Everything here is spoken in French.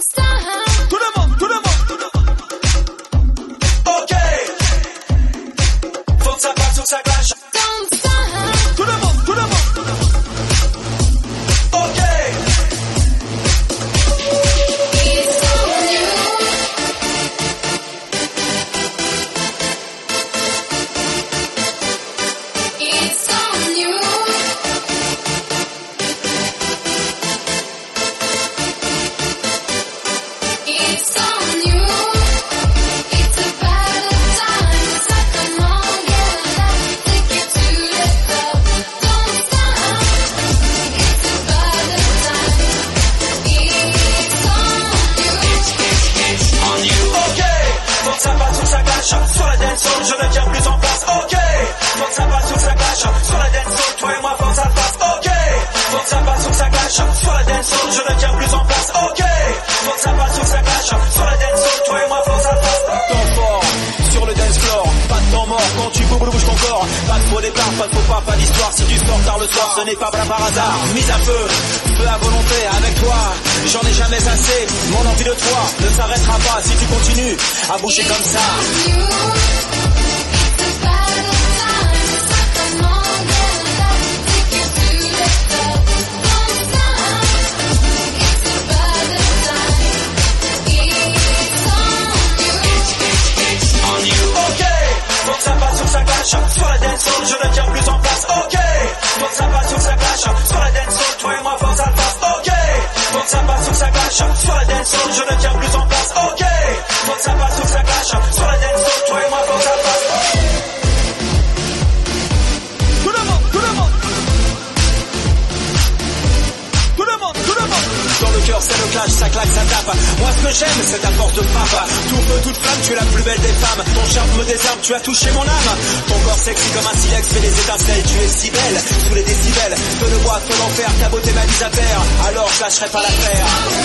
Tout le monde, tout le monde. Ok. Faut que ça parte, faut que ça clash. Tout le monde, tout le monde. Ok. Sur la dance hall, je ne tiens plus en place. Ok, faut que ça passe, faut que ça clash. Sur la dance hall, toi et moi, faut que ça passe. Ok, faut que ça passe, faut que ça clash. Sur la dance hall, je ne tiens plus en place. Ok, faut que ça passe, faut que ça clash. Sur la dance hall, toi et moi, faut que ça passe. Temps fort sur le dance floor, pas de temps mort quand tu bouges ton corps. Pas de faux départ, pas de faux pas d'histoire. Si tu sors tard le soir, ce n'est pas par hasard. Mise à feu, feu à volonté avec toi. J'en ai jamais assez, mon envie de toi ne s'arrêtera pas si tu continues à bouger comme ça. Faut que ça passe, faut que ça clash. Sur la dance hall, je ne tiens plus en place. Ok, faut que ça passe, faut que ça clash. Sur la dance hall, toi et moi, faut que ça passe. Ok, faut que ça passe, faut que ça clash. Sur la dance hall, je ne tiens plus en place. Ok, faut que ça passe, faut que ça clash. Sur la dance hall, toi et moi, faut que ça passe. Tout le monde, tout le monde. Tout le monde, tout le monde. Dans le cœur c'est le clash, ça claque, ça tape. Moi ce que j'aime c'est ta force de frappe. Tout feu, toute flamme, tu es la plus belle des femmes. Ton charme me désarme, tu as touché mon âme. Ton corps sexy comme un silex fait des étincelles. Tu es si belle, sous les décibels. Feu de bois, feu d'enfer, ta beauté m'a mise à terre. Alors je lâcherai pas l'affaire.